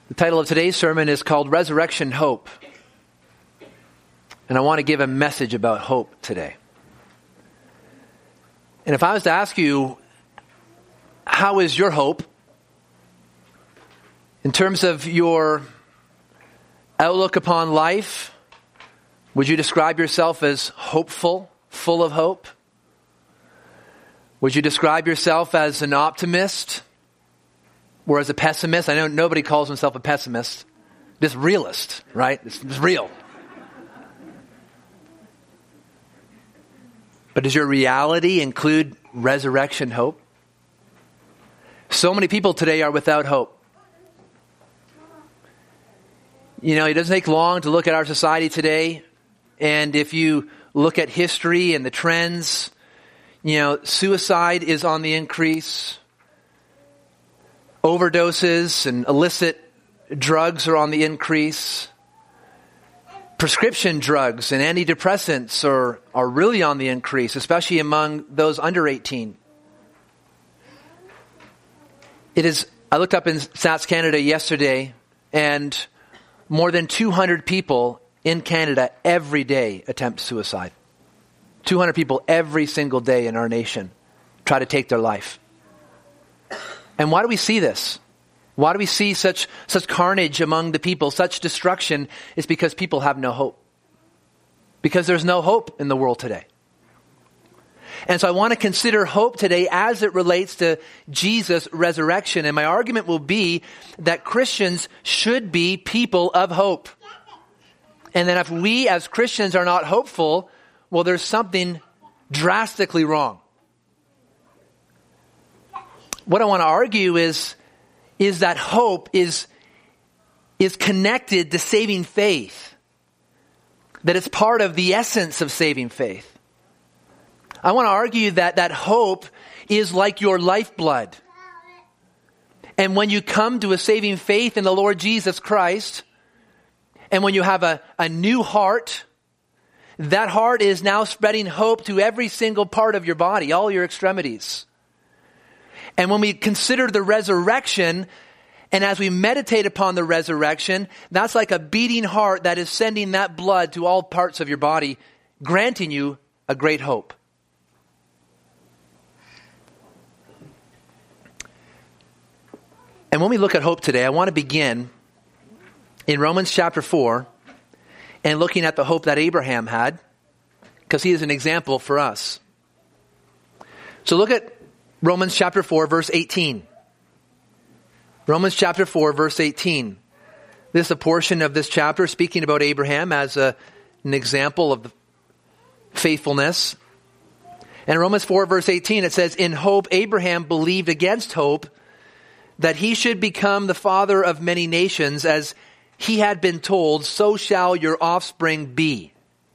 The title of today's sermon is called Resurrection Hope. And I want to give a message about hope today. And if I was to ask you, how is your hope in terms of your outlook upon life? Would you describe yourself as hopeful, full of hope? Would you describe yourself as an optimist or as a pessimist? I know nobody calls himself a pessimist. Just realist, right? It's real. But does your reality include resurrection hope? So many people today are without hope. You know, it doesn't take long to look at our society today. And if you look at history and the trends, you know, suicide is on the increase. Overdoses and illicit drugs are on the increase. Prescription drugs and antidepressants are really on the increase, especially among those under 18. I looked up in Stats Canada yesterday, and more than 200 people in Canada every day attempt suicide. 200 people every single day in our nation try to take their life. And why do we see this? Why do we see such carnage among the people, such destruction? It's because people have no hope. Because there's no hope in the world today. And so I want to consider hope today as it relates to Jesus' resurrection. And my argument will be that Christians should be people of hope. And that if we as Christians are not hopeful, well, there's something drastically wrong. What I want to argue is that hope is connected to saving faith. That it's part of the essence of saving faith. I want to argue that hope is like your lifeblood. And when you come to a saving faith in the Lord Jesus Christ, and when you have a new heart, that heart is now spreading hope to every single part of your body, all your extremities. And when we consider the resurrection, and as we meditate upon the resurrection, that's like a beating heart that is sending that blood to all parts of your body, granting you a great hope. And when we look at hope today, I want to begin in Romans chapter 4 and looking at the hope that Abraham had, because he is an example for us. So look at Romans chapter 4, verse 18. Romans chapter 4, verse 18. This is a portion of this chapter speaking about Abraham as an example of faithfulness. And in Romans 4, verse 18, it says, "In hope Abraham believed against hope that he should become the father of many nations, as he had been told, so shall your offspring be."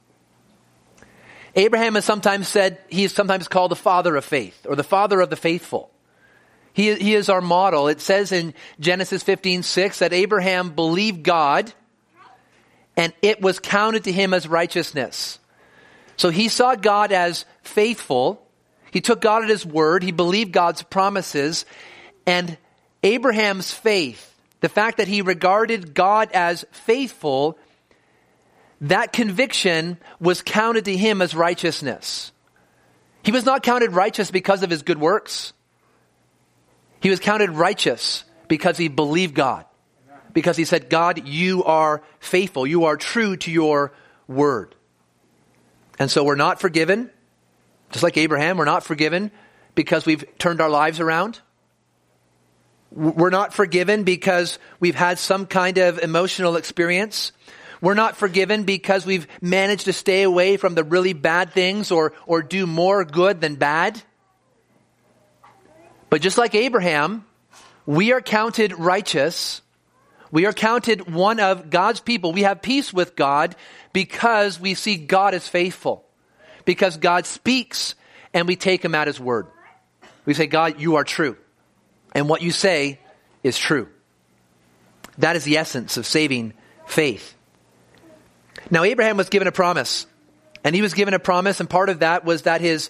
Abraham is sometimes said, he is sometimes called the father of faith, or the father of the faithful. He is our model. It says in Genesis 15:6 that Abraham believed God, and it was counted to him as righteousness. So he saw God as faithful. He took God at his word. He believed God's promises. And Abraham's faith, the fact that he regarded God as faithful, that conviction was counted to him as righteousness. He was not counted righteous because of his good works. He was counted righteous because he believed God. Because he said, God, you are faithful. You are true to your word. And so we're not forgiven. Just like Abraham, we're not forgiven because we've turned our lives around. We're not forgiven because we've had some kind of emotional experience. We're not forgiven because we've managed to stay away from the really bad things or do more good than bad. But just like Abraham, we are counted righteous. We are counted one of God's people. We have peace with God because we see God as faithful. Because God speaks and we take him at his word. We say, God, you are true. And what you say is true. That is the essence of saving faith. Now, Abraham was given a promise. And he was given a promise, and part of that was that his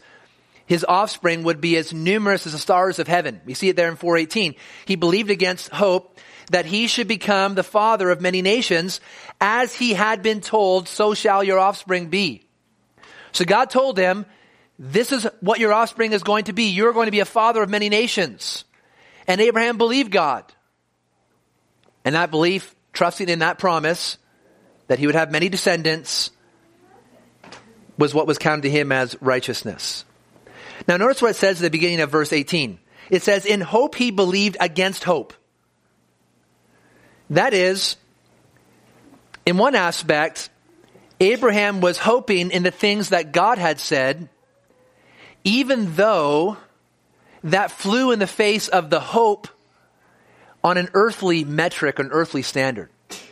offspring would be as numerous as the stars of heaven. We see it there in 4:18. He believed against hope that he should become the father of many nations, as he had been told, so shall your offspring be. So God told him, this is what your offspring is going to be. You're going to be a father of many nations. And Abraham believed God. And that belief, trusting in that promise, that he would have many descendants, was what was counted to him as righteousness. Now notice what it says at the beginning of verse 18. It says, in hope he believed against hope. That is, in one aspect, Abraham was hoping in the things that God had said, even though that flew in the face of the hope on an earthly metric, an earthly standard.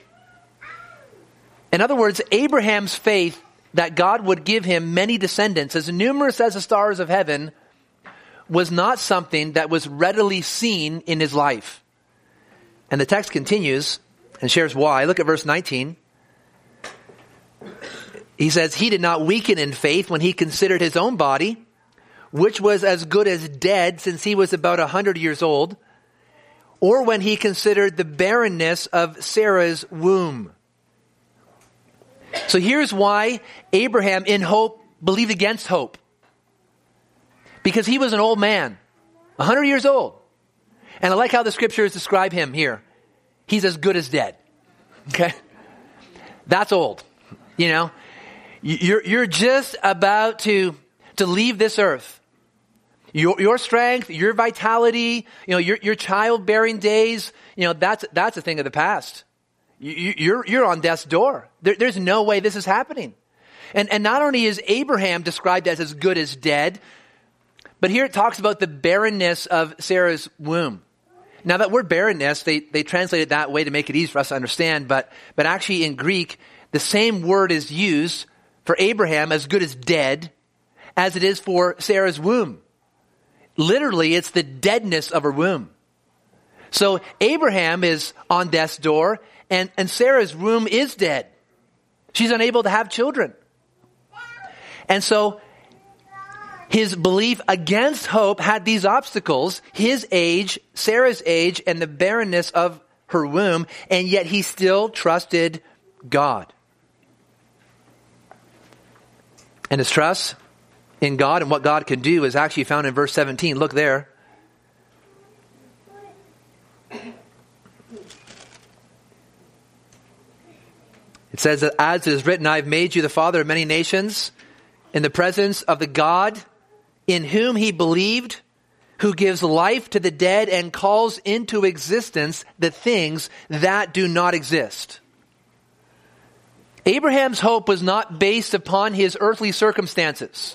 In other words, Abraham's faith that God would give him many descendants, as numerous as the stars of heaven, was not something that was readily seen in his life. And the text continues and shares why. Look at verse 19. He says, he did not weaken in faith when he considered his own body, which was as good as dead since he was about 100 years old, or when he considered the barrenness of Sarah's womb. So here's why Abraham in hope believed against hope. Because he was an old man, 100 years old. And I like how the scriptures describe him here. He's as good as dead. Okay? That's old. You know, you're just about to leave this earth. Your strength, your vitality, you know, your childbearing days, you know, that's a thing of the past. You're on death's door. There's no way this is happening. And not only is Abraham described as good as dead, but here it talks about the barrenness of Sarah's womb. Now that word barrenness, they translate it that way to make it easy for us to understand, but actually in Greek, the same word is used for Abraham as good as dead as it is for Sarah's womb. Literally, it's the deadness of her womb. So Abraham is on death's door, and Sarah's womb is dead. She's unable to have children. And so his belief against hope had these obstacles: his age, Sarah's age, and the barrenness of her womb, and yet he still trusted God. And his trust in God and what God can do is actually found in verse 17. Look there. It says that, as it is written, I have made you the father of many nations, in the presence of the God in whom he believed, who gives life to the dead and calls into existence the things that do not exist. Abraham's hope was not based upon his earthly circumstances.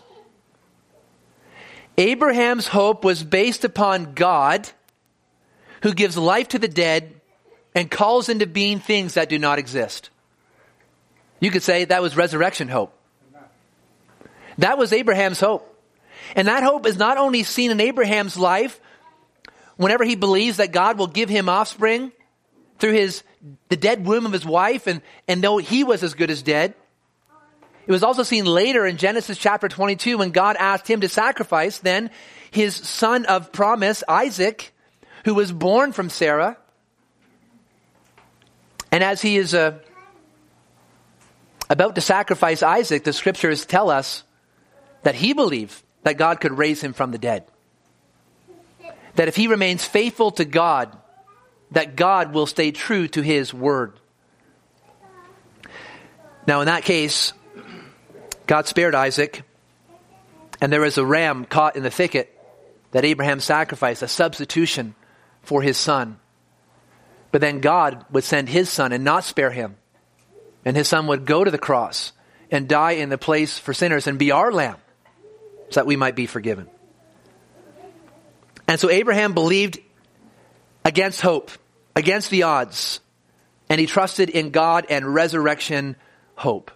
Abraham's hope was based upon God, who gives life to the dead and calls into being things that do not exist. You could say that was resurrection hope. That was Abraham's hope. And that hope is not only seen in Abraham's life whenever he believes that God will give him offspring through the dead womb of his wife, and though he was as good as dead. It was also seen later in Genesis chapter 22 when God asked him to sacrifice then his son of promise, Isaac, who was born from Sarah. And as he is about to sacrifice Isaac, the scriptures tell us that he believed that God could raise him from the dead. That if he remains faithful to God, that God will stay true to his word. Now in that case, God spared Isaac, and there was a ram caught in the thicket that Abraham sacrificed, a substitution for his son. But then God would send his son and not spare him. And his son would go to the cross and die in the place for sinners and be our lamb, so that we might be forgiven. And so Abraham believed against hope, against the odds, and he trusted in God and resurrection hope.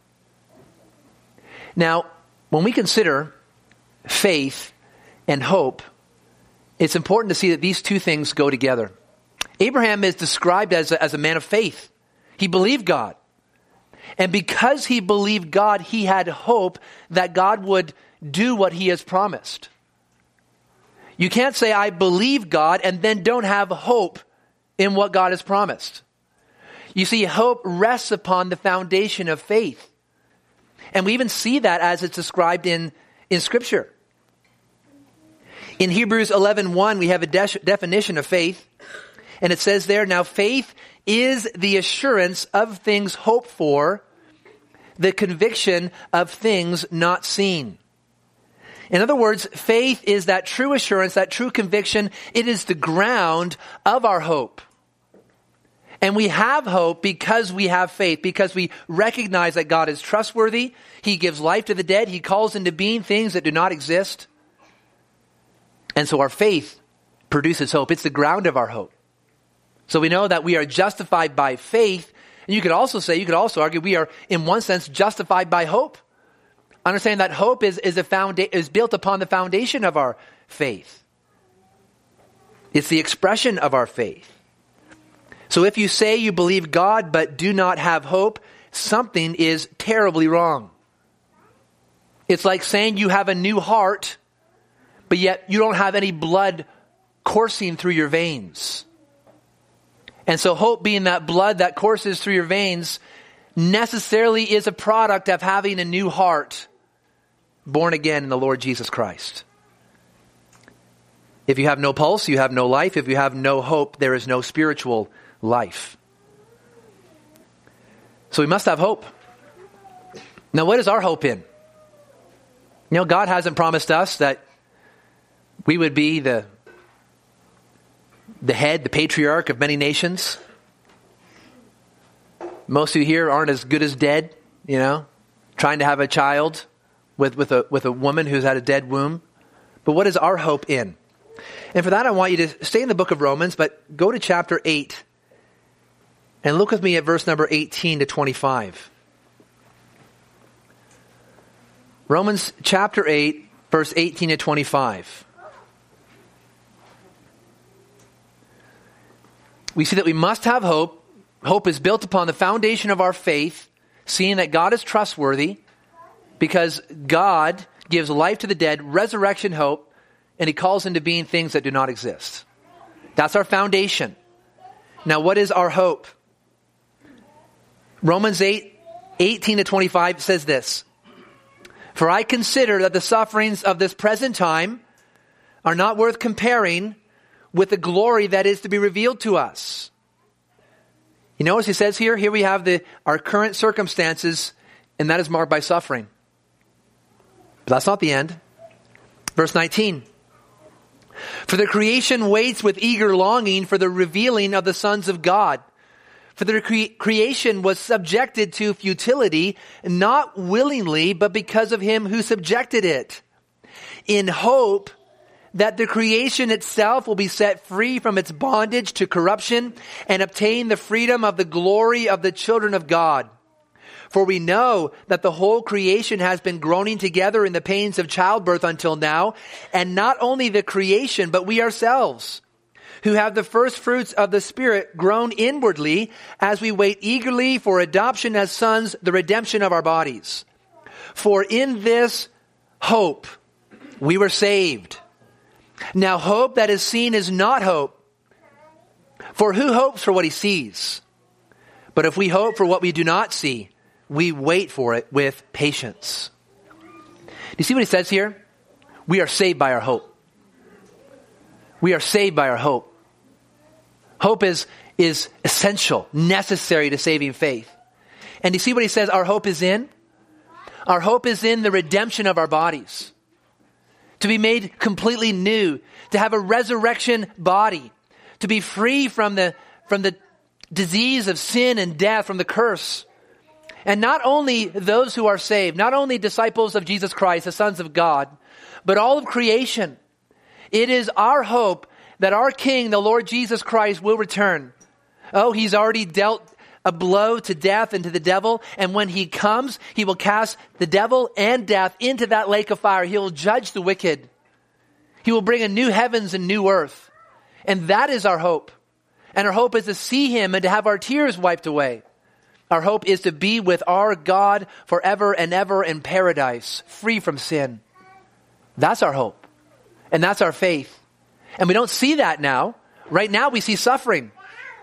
Now, when we consider faith and hope, it's important to see that these two things go together. Abraham is described as a man of faith. He believed God. And because he believed God, he had hope that God would do what he has promised. You can't say, I believe God, and then don't have hope in what God has promised. You see, hope rests upon the foundation of faith. And we even see that as it's described in Scripture. In Hebrews 11:1, we have a definition of faith. And it says there, now faith is the assurance of things hoped for, the conviction of things not seen. In other words, faith is that true assurance, that true conviction. It is the ground of our hope. And we have hope because we have faith, because we recognize that God is trustworthy. He gives life to the dead. He calls into being things that do not exist. And so our faith produces hope. It's the ground of our hope. So we know that we are justified by faith. And you could also argue we are, in one sense, justified by hope. Understand that hope is built upon the foundation of our faith. It's the expression of our faith. So if you say you believe God but do not have hope, something is terribly wrong. It's like saying you have a new heart, but yet you don't have any blood coursing through your veins. And so hope, being that blood that courses through your veins, necessarily is a product of having a new heart, born again in the Lord Jesus Christ. If you have no pulse, you have no life. If you have no hope, there is no spiritual life. So we must have hope. Now, what is our hope in? You know, God hasn't promised us that we would be the head, the patriarch of many nations. Most of you here aren't as good as dead, you know, trying to have a child with a woman who's had a dead womb. But what is our hope in? And for that, I want you to stay in the book of Romans, but go to chapter 8 and look with me at verse number 18 to 25. Romans chapter 8, verse 18 to 25. We see that we must have hope. Hope is built upon the foundation of our faith, seeing that God is trustworthy, because God gives life to the dead, resurrection hope, and He calls into being things that do not exist. That's our foundation. Now, what is our hope? Romans 8, 18 to 25 says this: For I consider that the sufferings of this present time are not worth comparing with the glory that is to be revealed to us. You notice he says here we have our current circumstances, and that is marked by suffering. But that's not the end. Verse 19. For the creation waits with eager longing for the revealing of the sons of God. For the creation was subjected to futility, not willingly, but because of Him who subjected it, in hope that the creation itself will be set free from its bondage to corruption and obtain the freedom of the glory of the children of God. For we know that the whole creation has been groaning together in the pains of childbirth until now, and not only the creation, but we ourselves, who have the first fruits of the Spirit, groan inwardly as we wait eagerly for adoption as sons, the redemption of our bodies. For in this hope we were saved. Now hope that is seen is not hope. For who hopes for what he sees? But if we hope for what we do not see, we wait for it with patience. Do you see what he says here? We are saved by our hope. We are saved by our hope. Hope is essential, necessary to saving faith. And do you see what he says our hope is in? Our hope is in the redemption of our bodies. To be made completely new, to have a resurrection body, to be free from the disease of sin and death, from the curse. And not only those who are saved, not only disciples of Jesus Christ, the sons of God, but all of creation. It is our hope that our King, the Lord Jesus Christ, will return. Oh, He's already dealt a blow to death and to the devil. And when He comes, He will cast the devil and death into that lake of fire. He will judge the wicked. He will bring a new heavens and new earth. And that is our hope. And our hope is to see Him and to have our tears wiped away. Our hope is to be with our God forever and ever in paradise, free from sin. That's our hope. And that's our faith. And we don't see that now. Right now we see suffering.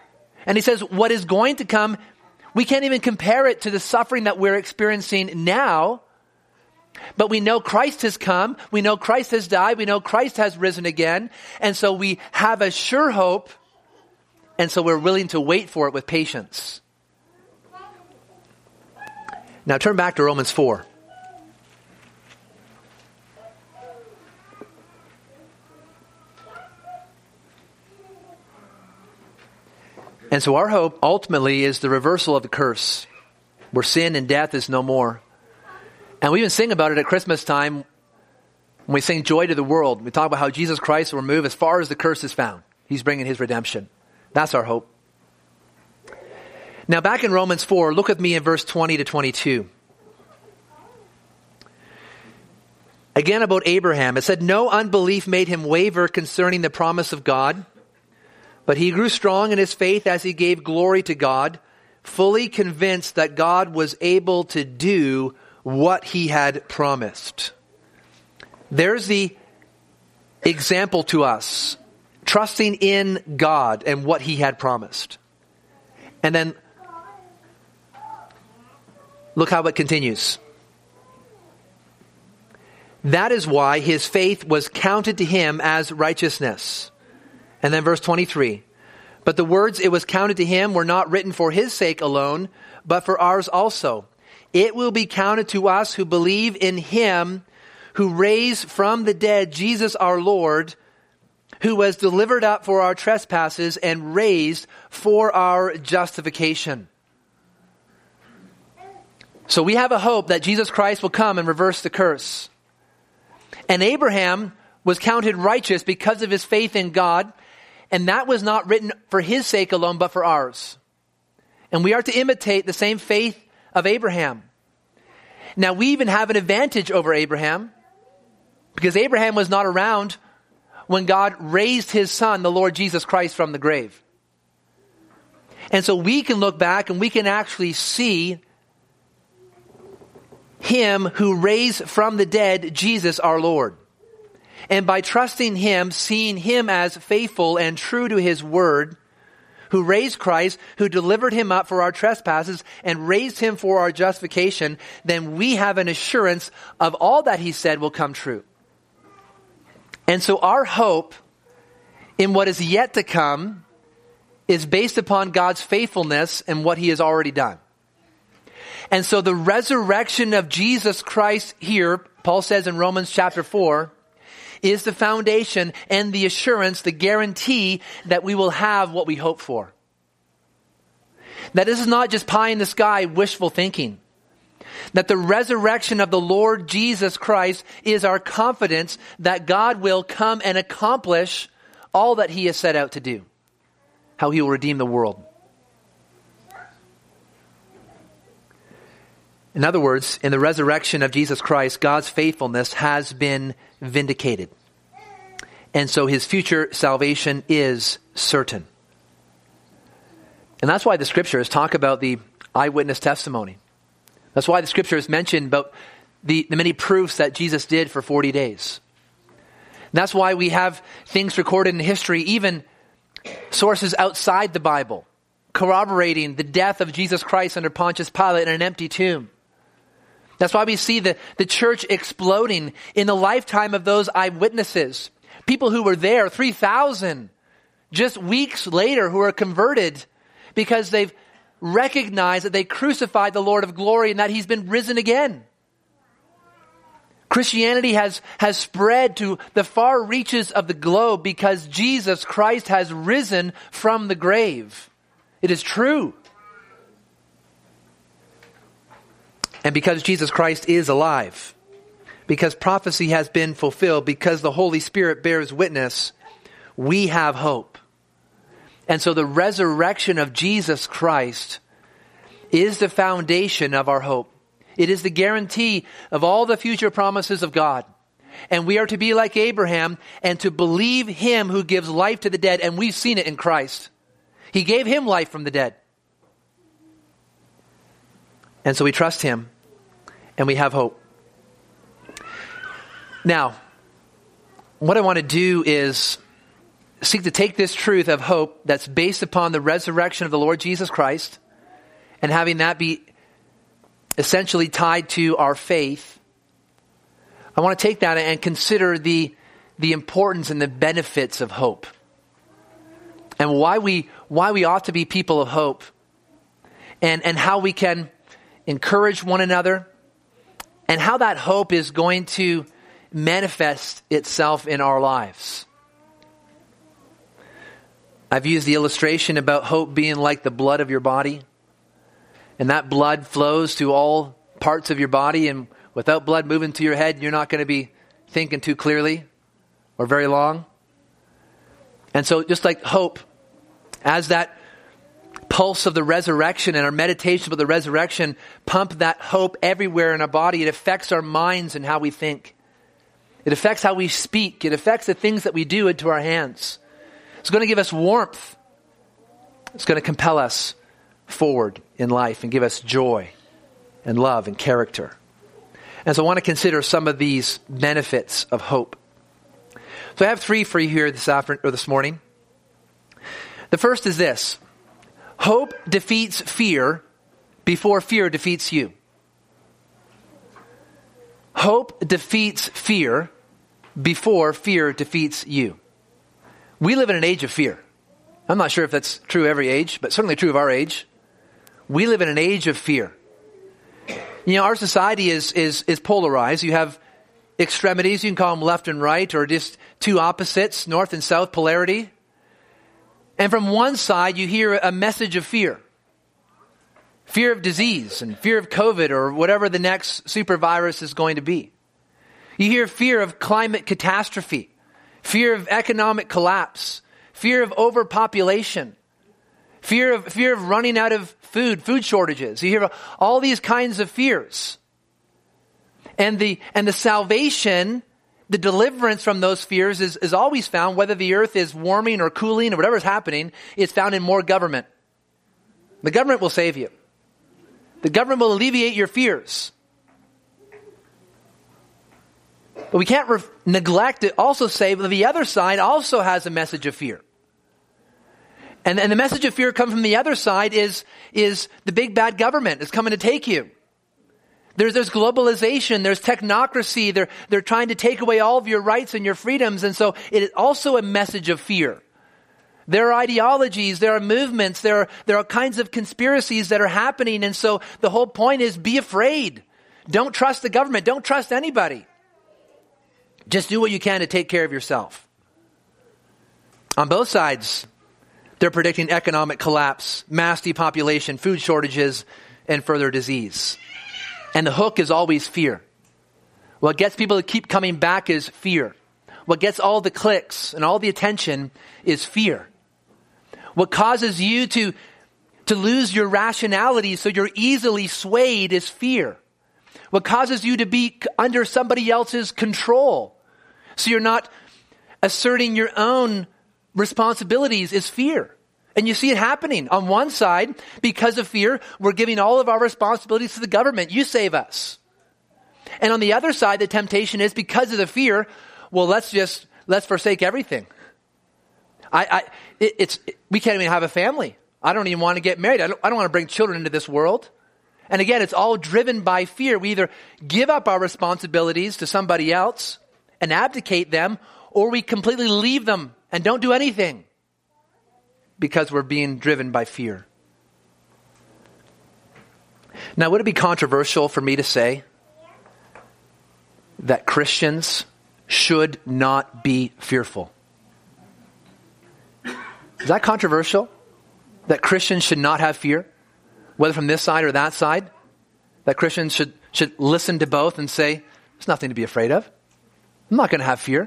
And he says, what is going to come, we can't even compare it to the suffering that we're experiencing now. But we know Christ has come. We know Christ has died. We know Christ has risen again. And so we have a sure hope. And so we're willing to wait for it with patience. Now turn back to Romans 4. And so our hope ultimately is the reversal of the curse, where sin and death is no more. And we even sing about it at Christmas time when we sing Joy to the World. We talk about how Jesus Christ will remove as far as the curse is found. He's bringing his redemption. That's our hope. Now back in Romans 4, look with me in verse 20 to 22. Again about Abraham, it said, no unbelief made him waver concerning the promise of God, but he grew strong in his faith as he gave glory to God, fully convinced that God was able to do what he had promised. There's the example to us, trusting in God and what he had promised. And then look how it continues. That is why his faith was counted to him as righteousness. And then verse 23. But the words it was counted to him were not written for his sake alone, but for ours also. It will be counted to us who believe in him who raised from the dead Jesus our Lord, who was delivered up for our trespasses and raised for our justification. So we have a hope that Jesus Christ will come and reverse the curse. And Abraham was counted righteous because of his faith in God. And that was not written for his sake alone, but for ours. And we are to imitate the same faith of Abraham. Now we even have an advantage over Abraham, because Abraham was not around when God raised his son, the Lord Jesus Christ, from the grave. And so we can look back and we can actually see him who raised from the dead Jesus our Lord. And by trusting him, seeing him as faithful and true to his word, who raised Christ, who delivered him up for our trespasses and raised him for our justification, then we have an assurance of all that he said will come true. And so our hope in what is yet to come is based upon God's faithfulness and what he has already done. And so the resurrection of Jesus Christ here, Paul says in Romans chapter 4, is the foundation and the assurance, the guarantee that we will have what we hope for. That this is not just pie in the sky wishful thinking. That the resurrection of the Lord Jesus Christ is our confidence that God will come and accomplish all that he has set out to do. How he will redeem the world. In other words, in the resurrection of Jesus Christ, God's faithfulness has been vindicated. And so his future salvation is certain. And that's why the scriptures talk about the eyewitness testimony. That's why the scriptures mention about the many proofs that Jesus did for 40 days. And that's why we have things recorded in history, even sources outside the Bible, corroborating the death of Jesus Christ under Pontius Pilate in an empty tomb. That's why we see the church exploding in the lifetime of those eyewitnesses. People who were there, 3,000, just weeks later, who are converted because they've recognized that they crucified the Lord of glory and that he's been risen again. Christianity has spread to the far reaches of the globe because Jesus Christ has risen from the grave. It is true. And because Jesus Christ is alive, because prophecy has been fulfilled, because the Holy Spirit bears witness, we have hope. And so the resurrection of Jesus Christ is the foundation of our hope. It is the guarantee of all the future promises of God. And we are to be like Abraham and to believe him who gives life to the dead. And we've seen it in Christ. He gave him life from the dead. And so we trust him and we have hope. Now, what I want to do is seek to take this truth of hope that's based upon the resurrection of the Lord Jesus Christ and having that be essentially tied to our faith, I want to take that and consider the importance and the benefits of hope and why we ought to be people of hope and how we can encourage one another and how that hope is going to manifest itself in our lives. I've used the illustration about hope being like the blood of your body. And that blood flows to all parts of your body. And without blood moving to your head, you're not going to be thinking too clearly or very long. And so just like hope, as that pulse of the resurrection and our meditation about the resurrection pump that hope everywhere in our body, it affects our minds and how we think. It affects how we speak. It affects the things that we do into our hands. It's going to give us warmth. It's going to compel us forward in life and give us joy and love and character. And so I want to consider some of these benefits of hope. So I have 3 for you here this morning. The first is this: hope defeats fear before fear defeats you. Hope defeats fear before fear defeats you. We live in an age of fear. I'm not sure if that's true every age, but certainly true of our age. We live in an age of fear. You know, our society is polarized. You have extremities, you can call them left and right, or just two opposites, north and south polarity. And from one side, you hear a message of fear. Fear of disease and fear of COVID or whatever the next super virus is going to be. You hear fear of climate catastrophe, fear of economic collapse, fear of overpopulation, fear of running out of food shortages. You hear all these kinds of fears. And the salvation, the deliverance from those fears is always found, whether the earth is warming or cooling or whatever is happening, it's found in more government. The government will save you. The government will alleviate your fears. But we can't neglect to also say that the other side also has a message of fear. And the message of fear comes from the other side is the big bad government is coming to take you. There's globalization, there's technocracy, they're trying to take away all of your rights and your freedoms, and so it is also a message of fear. There are ideologies, there are movements, there are kinds of conspiracies that are happening, and so the whole point is be afraid. Don't trust the government, don't trust anybody. Just do what you can to take care of yourself. On both sides, they're predicting economic collapse, mass depopulation, food shortages, and further disease. And the hook is always fear. What gets people to keep coming back is fear. What gets all the clicks and all the attention is fear. What causes you to lose your rationality so you're easily swayed is fear. What causes you to be under somebody else's control so you're not asserting your own responsibilities is fear. And you see it happening. On one side, because of fear, we're giving all of our responsibilities to the government. You save us. And on the other side, the temptation is because of the fear, well, let's forsake everything. We can't even have a family. I don't even want to get married. I don't want to bring children into this world. And again, it's all driven by fear. We either give up our responsibilities to somebody else and abdicate them, or we completely leave them and don't do anything because we're being driven by fear. Now, would it be controversial for me to say that Christians should not be fearful? Is that controversial? That Christians should not have fear? Whether from this side or that side? That Christians should listen to both and say, there's nothing to be afraid of. I'm not going to have fear.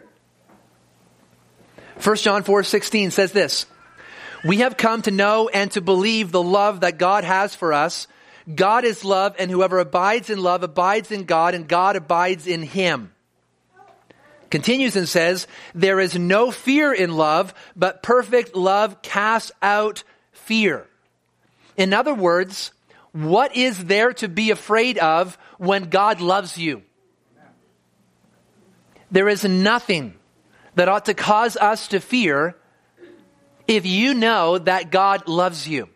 1 John 4:16 says this: we have come to know and to believe the love that God has for us. God is love, and whoever abides in love abides in God, and God abides in him. Continues and says, there is no fear in love, but perfect love casts out fear. In other words, what is there to be afraid of when God loves you? There is nothing that ought to cause us to fear if you know that God loves you.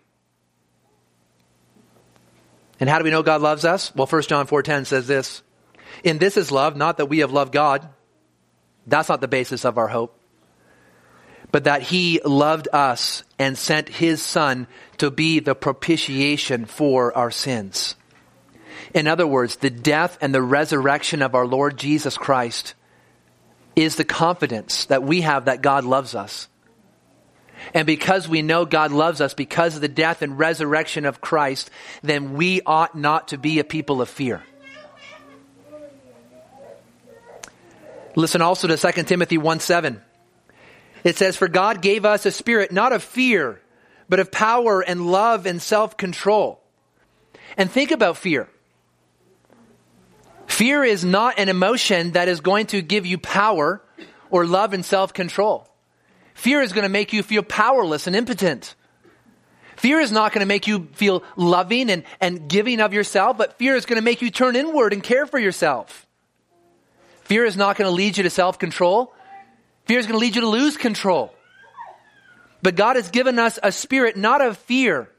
And how do we know God loves us? Well, 1 John 4:10 says this, "In this is love, not that we have loved God." That's not the basis of our hope. "But that he loved us and sent his Son to be the propitiation for our sins." In other words, the death and the resurrection of our Lord Jesus Christ is the confidence that we have that God loves us. And because we know God loves us, because of the death and resurrection of Christ, then we ought not to be a people of fear. Listen also to 2 Timothy 1:7. It says, "For God gave us a spirit not of fear, but of power and love and self-control." And think about fear. Fear is not an emotion that is going to give you power or love and self-control. Fear is going to make you feel powerless and impotent. Fear is not going to make you feel loving and giving of yourself, but fear is going to make you turn inward and care for yourself. Fear is not going to lead you to self-control. Fear is going to lead you to lose control. But God has given us a spirit not of fear,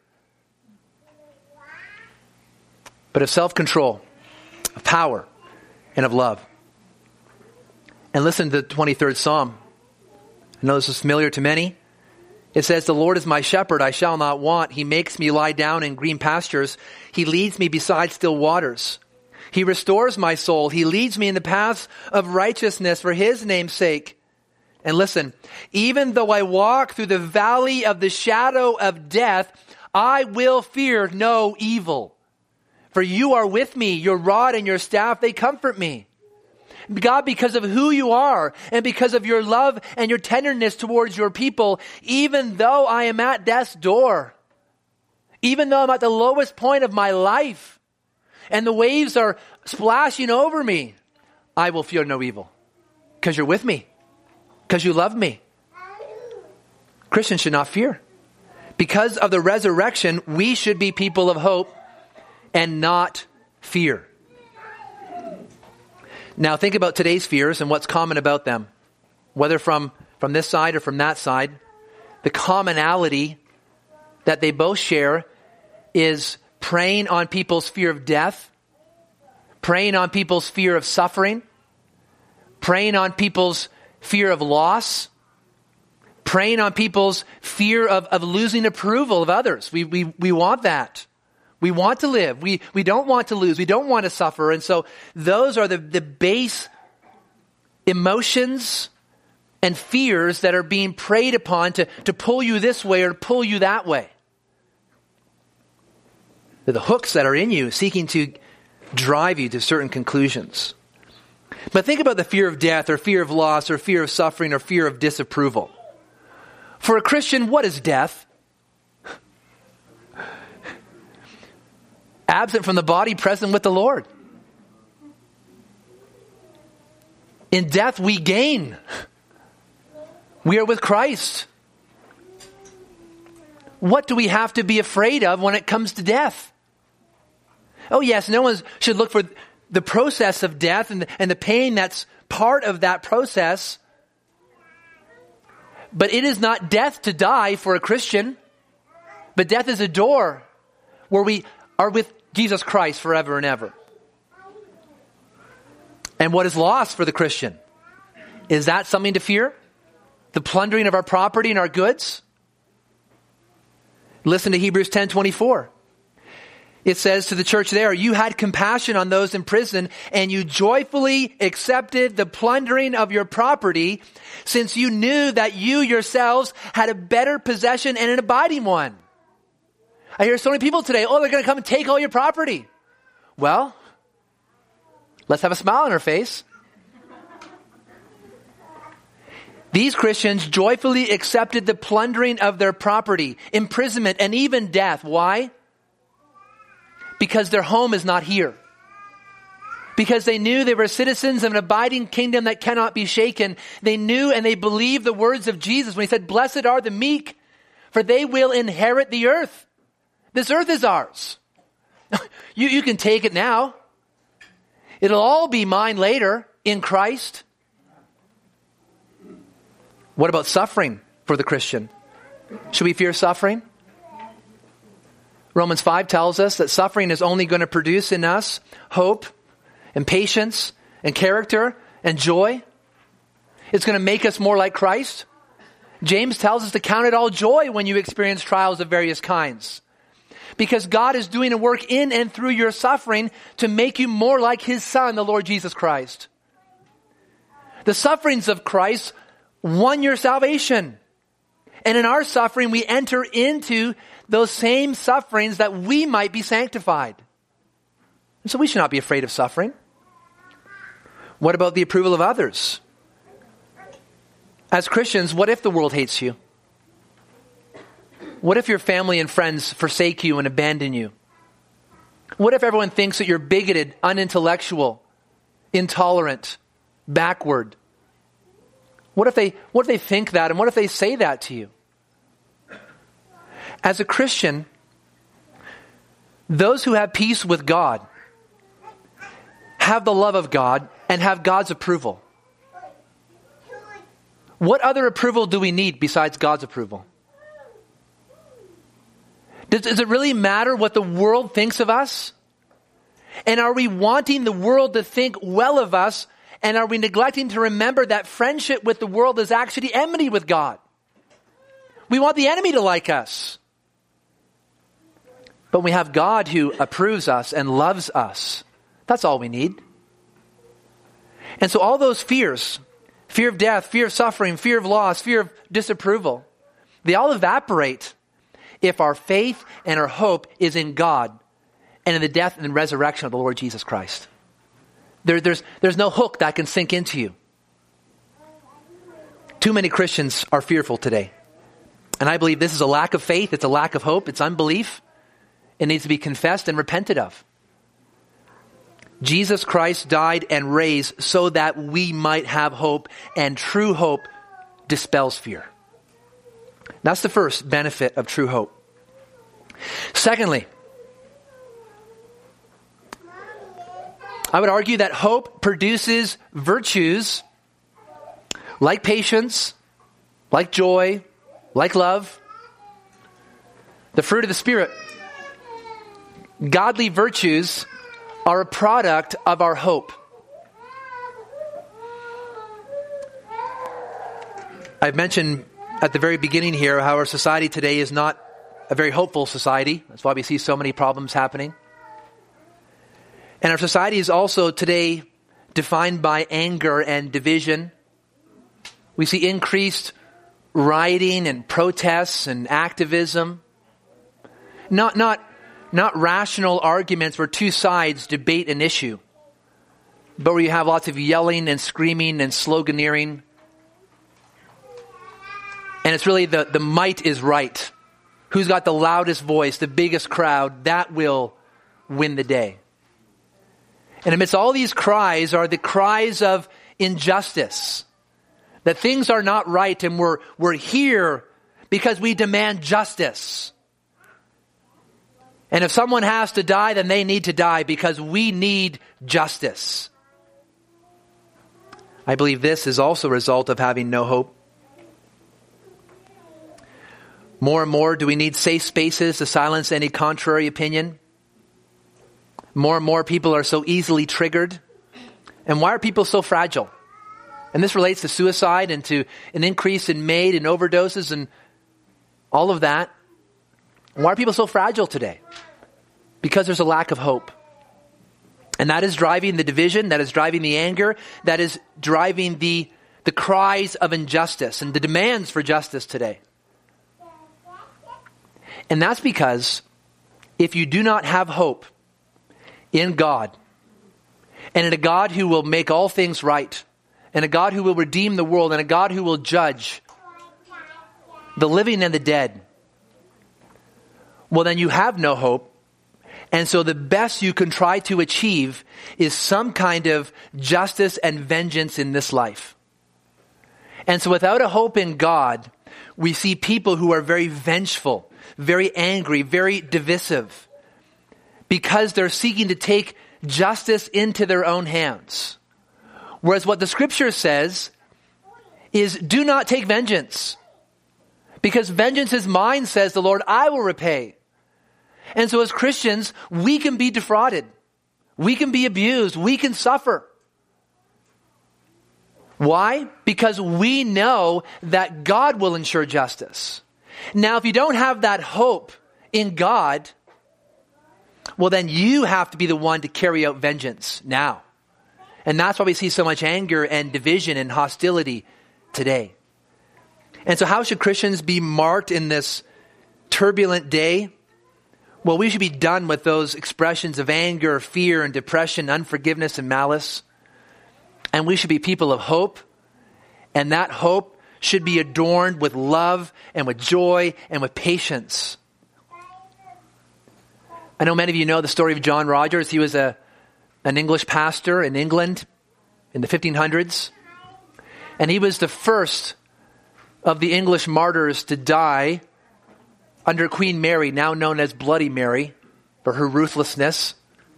but of self-control, of power, and of love. And listen to the 23rd Psalm. I know this is familiar to many. It says, "The Lord is my shepherd, I shall not want. He makes me lie down in green pastures. He leads me beside still waters. He restores my soul. He leads me in the paths of righteousness for his name's sake." And listen, "Even though I walk through the valley of the shadow of death, I will fear no evil. For you are with me, your rod and your staff, they comfort me." God, because of who you are and because of your love and your tenderness towards your people, even though I am at death's door, even though I'm at the lowest point of my life and the waves are splashing over me, I will fear no evil because you're with me, because you love me. Christians should not fear. Because of the resurrection, we should be people of hope and not fear. Now think about today's fears and what's common about them. Whether from this side or from that side, the commonality that they both share is preying on people's fear of death, preying on people's fear of suffering, preying on people's fear of loss, preying on people's fear of losing approval of others. We want that. We want to live. We don't want to lose. We don't want to suffer. And so those are the base emotions and fears that are being preyed upon to pull you this way or to pull you that way. They're the hooks that are in you seeking to drive you to certain conclusions. But think about the fear of death or fear of loss or fear of suffering or fear of disapproval. For a Christian, what is death? Absent from the body, present with the Lord. In death, we gain. We are with Christ. What do we have to be afraid of when it comes to death? Oh yes, no one should look for the process of death and the pain that's part of that process. But it is not death to die for a Christian. But death is a door where we are with Jesus Christ forever and ever. And what is lost for the Christian? Is that something to fear? The plundering of our property and our goods? Listen to Hebrews 10:24. It says to the church there, "You had compassion on those in prison, and you joyfully accepted the plundering of your property, since you knew that you yourselves had a better possession and an abiding one." I hear so many people today, they're going to come and take all your property. Well, let's have a smile on our face. These Christians joyfully accepted the plundering of their property, imprisonment, and even death. Why? Because their home is not here. Because they knew they were citizens of an abiding kingdom that cannot be shaken. They knew and they believed the words of Jesus when he said, "Blessed are the meek, for they will inherit the earth." This earth is ours. You can take it now. It'll all be mine later in Christ. What about suffering for the Christian? Should we fear suffering? Romans 5 tells us that suffering is only going to produce in us hope and patience and character and joy. It's going to make us more like Christ. James tells us to count it all joy when you experience trials of various kinds, because God is doing a work in and through your suffering to make you more like his Son, the Lord Jesus Christ. The sufferings of Christ won your salvation. And in our suffering, we enter into those same sufferings that we might be sanctified. And so we should not be afraid of suffering. What about the approval of others? As Christians, what if the world hates you? What if your family and friends forsake you and abandon you? What if everyone thinks that you're bigoted, unintellectual, intolerant, backward? What if they think that, and what if they say that to you? As a Christian, those who have peace with God have the love of God and have God's approval. What other approval do we need besides God's approval? Does it really matter what the world thinks of us? And are we wanting the world to think well of us? And are we neglecting to remember that friendship with the world is actually enmity with God? We want the enemy to like us. But we have God who approves us and loves us. That's all we need. And so all those fears, fear of death, fear of suffering, fear of loss, fear of disapproval, they all evaporate if our faith and our hope is in God and in the death and resurrection of the Lord Jesus Christ. There's no hook that can sink into you. Too many Christians are fearful today. And I believe this is a lack of faith, it's a lack of hope, it's unbelief. It needs to be confessed and repented of. Jesus Christ died and raised so that we might have hope, and true hope dispels fear. That's the first benefit of true hope. Secondly, I would argue that hope produces virtues like patience, like joy, like love, the fruit of the Spirit. Godly virtues are a product of our hope. I've mentioned at the very beginning here how our society today is not a very hopeful society. That's why we see so many problems happening. And our society is also today defined by anger and division. We see increased rioting and protests and activism. Not rational arguments where two sides debate an issue, but where you have lots of yelling and screaming and sloganeering. And it's really the might is right. Who's got the loudest voice, the biggest crowd, that will win the day. And amidst all these cries are the cries of injustice. That things are not right, and we're here because we demand justice. And if someone has to die, then they need to die because we need justice. I believe this is also a result of having no hope. More and more, do we need safe spaces to silence any contrary opinion? More and more people are so easily triggered. And why are people so fragile? And this relates to suicide and to an increase in MAID and overdoses and all of that. Why are people so fragile today? Because there's a lack of hope. And that is driving the division, that is driving the anger, that is driving the cries of injustice and the demands for justice today. And that's because if you do not have hope in God, and in a God who will make all things right, and a God who will redeem the world, and a God who will judge the living and the dead, well, then you have no hope. And so the best you can try to achieve is some kind of justice and vengeance in this life. And so without a hope in God, we see people who are very vengeful, very angry, very divisive, because they're seeking to take justice into their own hands. Whereas what the scripture says is, do not take vengeance, Because vengeance is mine, says the Lord, I will repay. And so as Christians, we can be defrauded. We can be abused. We can suffer. Why? Because we know that God will ensure justice. Now, if you don't have that hope in God, well, then you have to be the one to carry out vengeance now. And that's why we see so much anger and division and hostility today. And so how should Christians be marked in this turbulent day? Well, we should be done with those expressions of anger, fear, and depression, unforgiveness, and malice. And we should be people of hope. And that hope should be adorned with love and with joy and with patience. I know many of you know the story of John Rogers. He was an English pastor in England in the 1500s. And he was the first of the English martyrs to die under Queen Mary, now known as Bloody Mary, for her ruthlessness.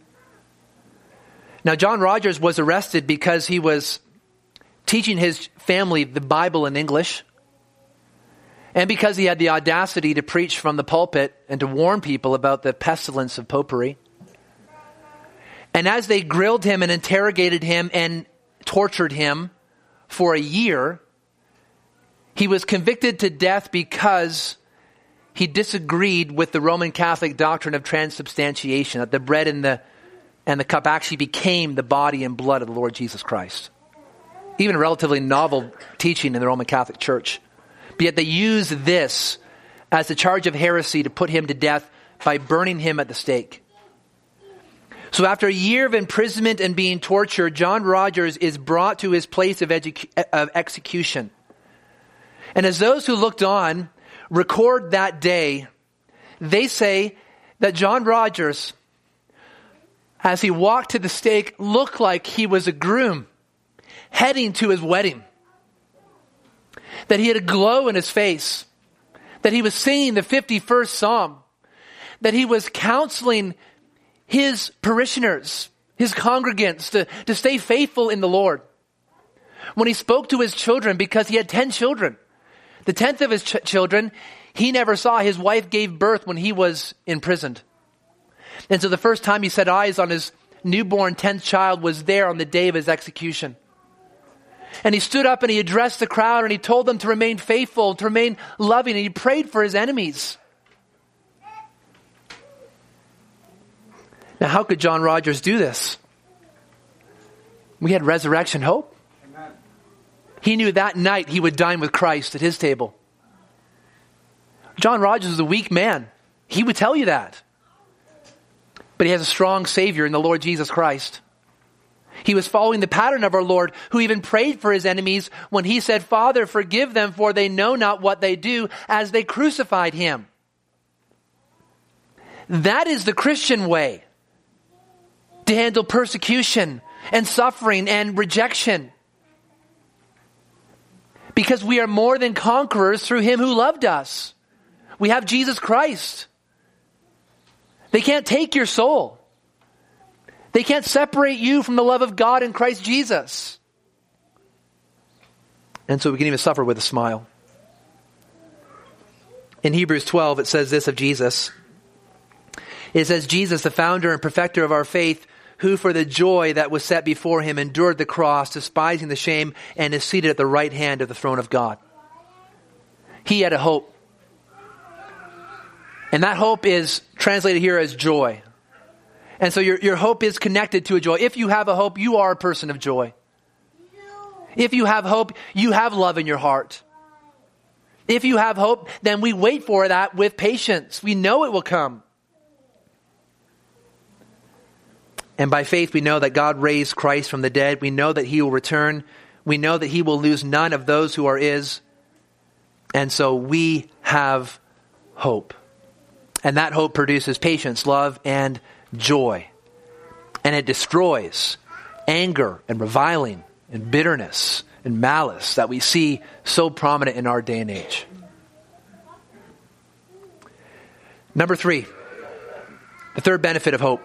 Now, John Rogers was arrested because he was teaching his family the Bible in English, and because he had the audacity to preach from the pulpit and to warn people about the pestilence of popery. And as they grilled him and interrogated him and tortured him for a year, he was convicted to death because he disagreed with the Roman Catholic doctrine of transubstantiation, that the bread and the cup actually became the body and blood of the Lord Jesus Christ. Even a relatively novel teaching in the Roman Catholic Church. But yet they use this as a charge of heresy to put him to death by burning him at the stake. So after a year of imprisonment and being tortured, John Rogers is brought to his place of execution. And as those who looked on record that day, they say that John Rogers, as he walked to the stake, looked like he was a groom heading to his wedding. That he had a glow in his face. That he was singing the 51st Psalm. That he was counseling his parishioners, his congregants, to stay faithful in the Lord. When he spoke to his children, because he had 10 children, the 10th of his children, he never saw. His wife gave birth when he was imprisoned. And so the first time he set eyes on his newborn 10th child was there on the day of his execution. And he stood up and he addressed the crowd and he told them to remain faithful, to remain loving, and he prayed for his enemies. Now, how could John Rogers do this? We had resurrection hope. Amen. He knew that night he would dine with Christ at his table. John Rogers was a weak man. He would tell you that. But he has a strong Savior in the Lord Jesus Christ. He was following the pattern of our Lord, who even prayed for his enemies when he said, Father, forgive them, for they know not what they do, as they crucified him. That is the Christian way to handle persecution and suffering and rejection. Because we are more than conquerors through him who loved us. We have Jesus Christ. They can't take your soul. They can't separate you from the love of God in Christ Jesus. And so we can even suffer with a smile. In Hebrews 12, it says this of Jesus. It says, Jesus, the founder and perfecter of our faith, who for the joy that was set before him endured the cross, despising the shame, and is seated at the right hand of the throne of God. He had a hope. And that hope is translated here as joy. And so your hope is connected to a joy. If you have a hope, you are a person of joy. If you have hope, you have love in your heart. If you have hope, then we wait for that with patience. We know it will come. And by faith, we know that God raised Christ from the dead. We know that he will return. We know that he will lose none of those who are his. And so we have hope. And that hope produces patience, love, and joy. And it destroys anger and reviling and bitterness and malice that we see so prominent in our day and age. Number 3, the third benefit of hope.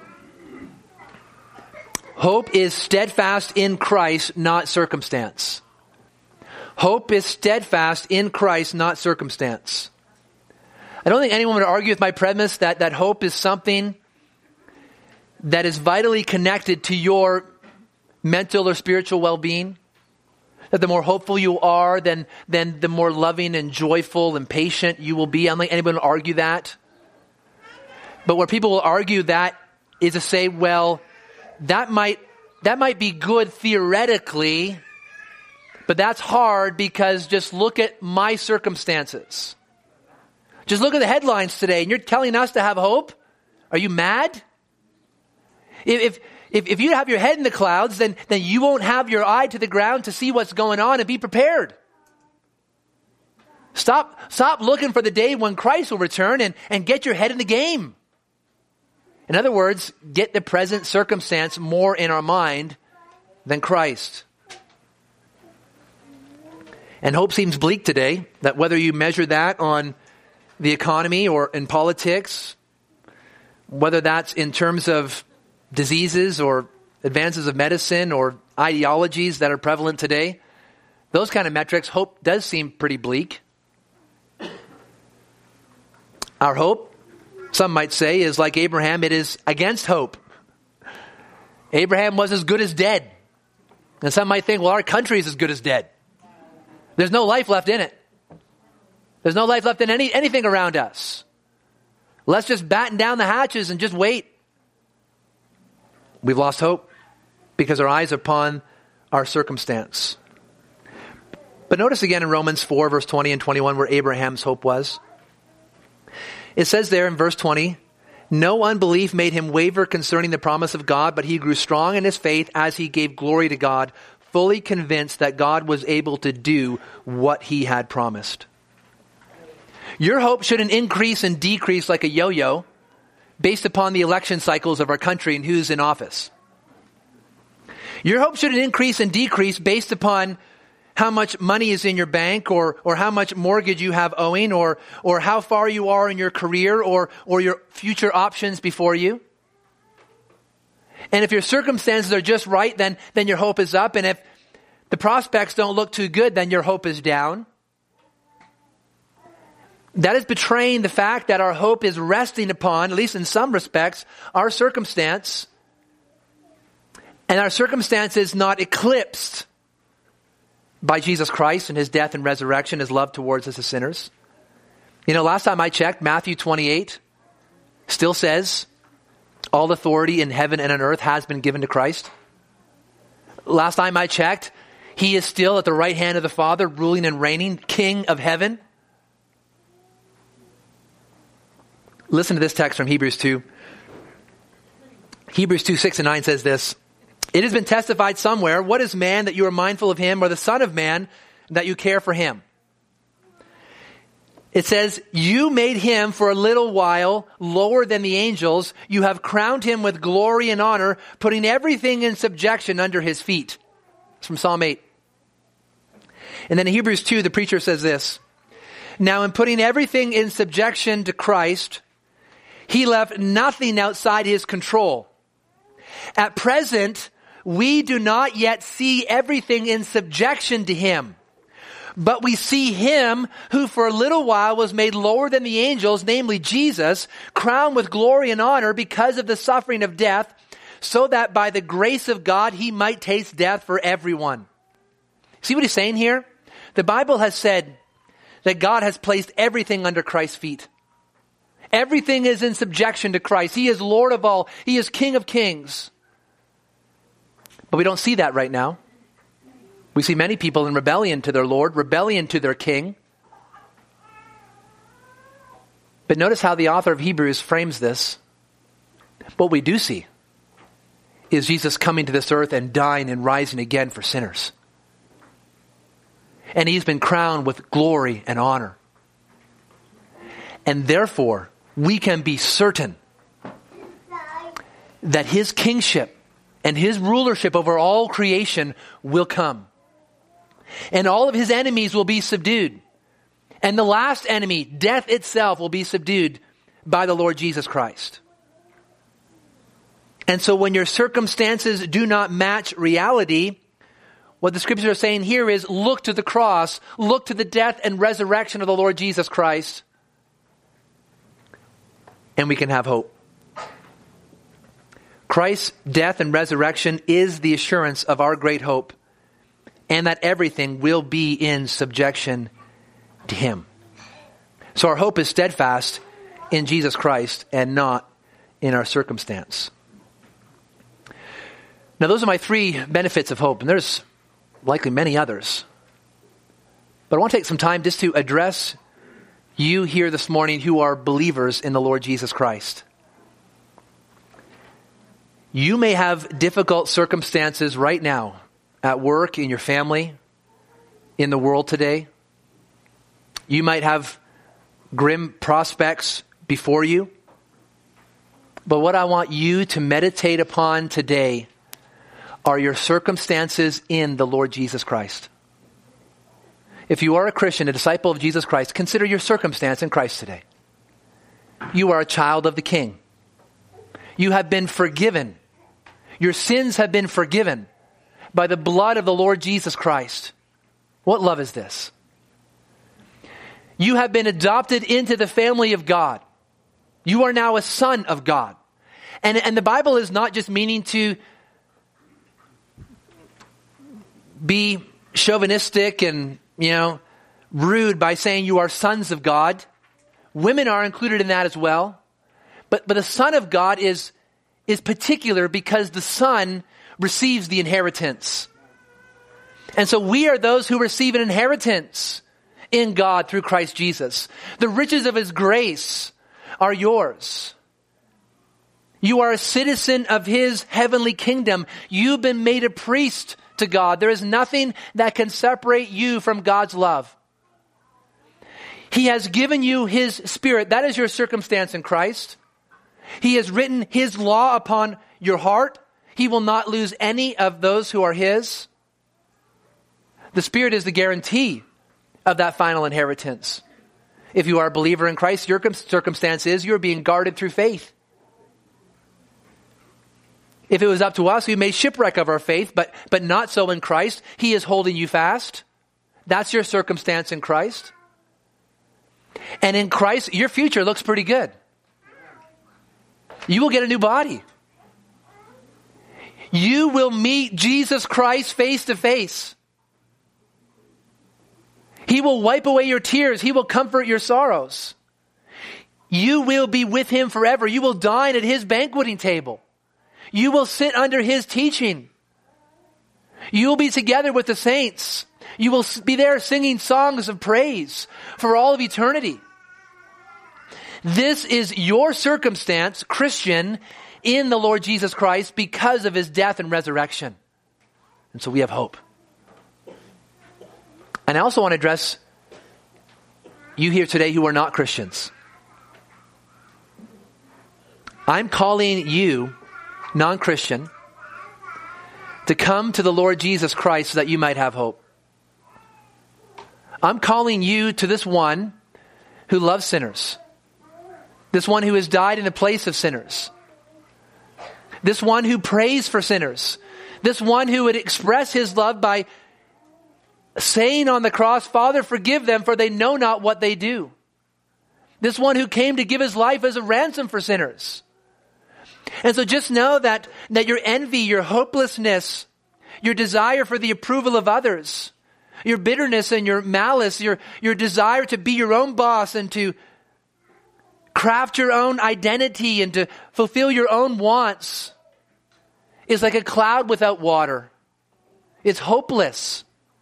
Hope is steadfast in Christ, not circumstance. Hope is steadfast in Christ, not circumstance. I don't think anyone would argue with my premise that hope is something that is vitally connected to your mental or spiritual well-being. That the more hopeful you are, then the more loving and joyful and patient you will be. I don't think anyone will argue that. But where people will argue that is to say, well, that might be good theoretically, but that's hard because just look at my circumstances. Just look at the headlines today and you're telling us to have hope? Are you mad? If you have your head in the clouds, then you won't have your eye to the ground to see what's going on and be prepared. Stop looking for the day when Christ will return and get your head in the game. In other words, get the present circumstance more in our mind than Christ. And hope seems bleak today, that whether you measure that on the economy or in politics, whether that's in terms of diseases or advances of medicine or ideologies that are prevalent today, those kind of metrics, hope does seem pretty bleak. Our hope, some might say, is like Abraham, it is against hope. Abraham was as good as dead. And some might think, well, our country is as good as dead. There's no life left in it. There's no life left in anything around us. Let's just batten down the hatches and just wait. We've lost hope because our eyes are upon our circumstance. But notice again in Romans 4, verse 20 and 21, where Abraham's hope was. It says there in verse 20, no unbelief made him waver concerning the promise of God, but he grew strong in his faith as he gave glory to God, fully convinced that God was able to do what he had promised. Your hope shouldn't increase and decrease like a yo-yo based upon the election cycles of our country and who's in office. Your hope shouldn't increase and decrease based upon how much money is in your bank or how much mortgage you have owing or how far you are in your career or your future options before you. And if your circumstances are just right, then your hope is up. And if the prospects don't look too good, then your hope is down. That is betraying the fact that our hope is resting upon, at least in some respects, our circumstance. And our circumstance is not eclipsed by Jesus Christ and his death and resurrection, his love towards us as sinners. You know, last time I checked, Matthew 28 still says, all authority in heaven and on earth has been given to Christ. Last time I checked, he is still at the right hand of the Father, ruling and reigning, King of heaven. Listen to this text from Hebrews 2. Hebrews 2, 6 and 9 says this. It has been testified somewhere, what is man that you are mindful of him, or the son of man that you care for him? It says, you made him for a little while lower than the angels. You have crowned him with glory and honor, putting everything in subjection under his feet. It's from Psalm 8. And then in Hebrews 2, the preacher says this. Now in putting everything in subjection to Christ, he left nothing outside his control. At present, we do not yet see everything in subjection to him. But we see him who for a little while was made lower than the angels, namely Jesus, crowned with glory and honor because of the suffering of death, so that by the grace of God he might taste death for everyone. See what he's saying here? The Bible has said that God has placed everything under Christ's feet. Everything is in subjection to Christ. He is Lord of all. He is King of kings. But we don't see that right now. We see many people in rebellion to their Lord, rebellion to their King. But notice how the author of Hebrews frames this. What we do see is Jesus coming to this earth and dying and rising again for sinners. And he's been crowned with glory and honor. And therefore, we can be certain that his kingship and his rulership over all creation will come. And all of his enemies will be subdued. And the last enemy, death itself, will be subdued by the Lord Jesus Christ. And so when your circumstances do not match reality, What the scriptures are saying here is look to the cross, look to the death and resurrection of the Lord Jesus Christ, and we can have hope. Christ's death and resurrection is the assurance of our great hope, and that everything will be in subjection to him. So our hope is steadfast in Jesus Christ and not in our circumstance. Now those are my 3 benefits of hope, and there's likely many others. But I want to take some time just to address you here this morning who are believers in the Lord Jesus Christ. You may have difficult circumstances right now at work, in your family, in the world today. You might have grim prospects before you. But what I want you to meditate upon today are your circumstances in the Lord Jesus Christ. If you are a Christian, a disciple of Jesus Christ, consider your circumstance in Christ today. You are a child of the King. You have been forgiven. Your sins have been forgiven by the blood of the Lord Jesus Christ. What love is this? You have been adopted into the family of God. You are now a son of God. And the Bible is not just meaning to be chauvinistic and, rude by saying you are sons of God. Women are included in that as well. But the son of God is particular because the son receives the inheritance. And so we are those who receive an inheritance in God through Christ Jesus. The riches of his grace are yours. You are a citizen of his heavenly kingdom. You've been made a priest to God. There is nothing that can separate you from God's love. He has given you his Spirit. That is your circumstance in Christ. He has written his law upon your heart. He will not lose any of those who are his. The Spirit is the guarantee of that final inheritance. If you are a believer in Christ, your circumstance is you're being guarded through faith. If it was up to us, we may shipwreck of our faith, but not so in Christ. He is holding you fast. That's your circumstance in Christ. And in Christ, your future looks pretty good. You will get a new body. You will meet Jesus Christ face to face. He will wipe away your tears. He will comfort your sorrows. You will be with him forever. You will dine at his banqueting table. You will sit under his teaching. You will be together with the saints. You will be there singing songs of praise for all of eternity. This is your circumstance, Christian, in the Lord Jesus Christ because of his death and resurrection. And so we have hope. And I also want to address you here today who are not Christians. I'm calling you, non-Christian, to come to the Lord Jesus Christ so that you might have hope. I'm calling you to this one who loves sinners. This one who has died in the place of sinners. This one who prays for sinners. This one who would express his love by saying on the cross, Father, forgive them, for they know not what they do. This one who came to give his life as a ransom for sinners. And so just know that your envy, your hopelessness, your desire for the approval of others, your bitterness and your malice, your desire to be your own boss and to craft your own identity and to fulfill your own wants is like a cloud without water. It's hopeless.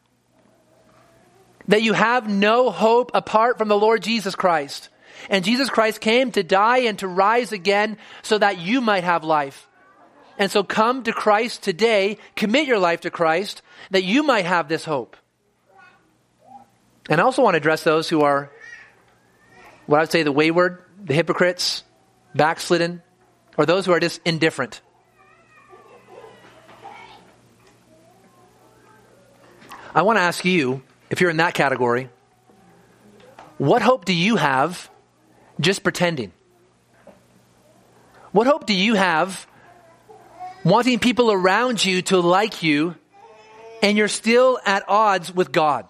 That you have no hope apart from the Lord Jesus Christ. And Jesus Christ came to die and to rise again so that you might have life. And so come to Christ today, commit your life to Christ, that you might have this hope. And I also want to address those who are, what I would say, the wayward, the hypocrites, backslidden, or those who are just indifferent. I want to ask you, if you're in that category, what hope do you have just pretending? What hope do you have wanting people around you to like you and you're still at odds with God.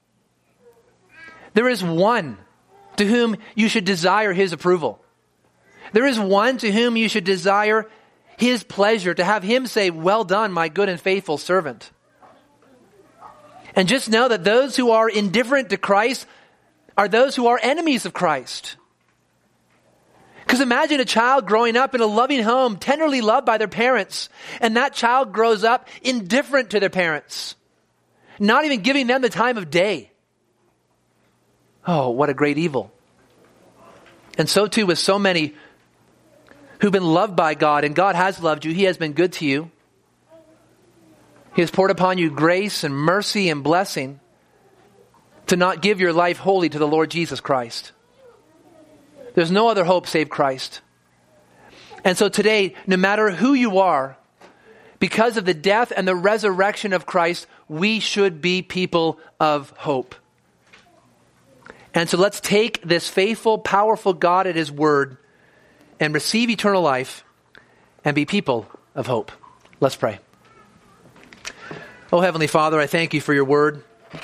There is one to whom you should desire his approval. There is one to whom you should desire his pleasure, to have him say, "Well done, my good and faithful servant." And just know that those who are indifferent to Christ are those who are enemies of Christ. Because imagine a child growing up in a loving home, tenderly loved by their parents, and that child grows up indifferent to their parents, not even giving them the time of day. Oh, what a great evil. And so too with so many who've been loved by God, and God has loved you. He has been good to you. He has poured upon you grace and mercy and blessing to not give your life wholly to the Lord Jesus Christ. There's no other hope save Christ. And so today, no matter who you are, because of the death and the resurrection of Christ, we should be people of hope. And so let's take this faithful, powerful God at his word and receive eternal life and be people of hope. Let's pray. Oh, Heavenly Father, I thank you for your word.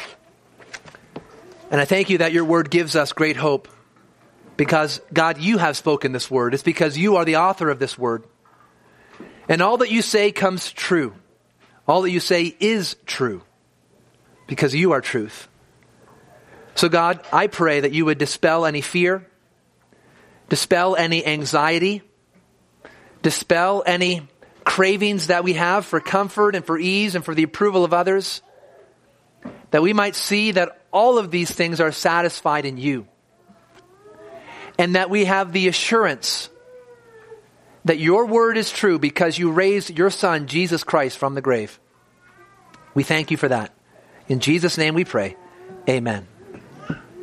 And I thank you that your word gives us great hope. Because, God, you have spoken this word. It's because you are the author of this word. And all that you say comes true. All that you say is true. Because you are truth. So, God, I pray that you would dispel any fear. Dispel any anxiety. Dispel any cravings that we have for comfort and for ease and for the approval of others. That we might see that all of these things are satisfied in you. And that we have the assurance that your word is true because you raised your Son, Jesus Christ, from the grave. We thank you for that. In Jesus' name we pray. Amen.